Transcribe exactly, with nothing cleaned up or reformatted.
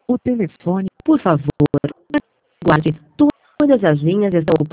O telefone, Por favor, aguarde. Todas as linhas estão ocupadas.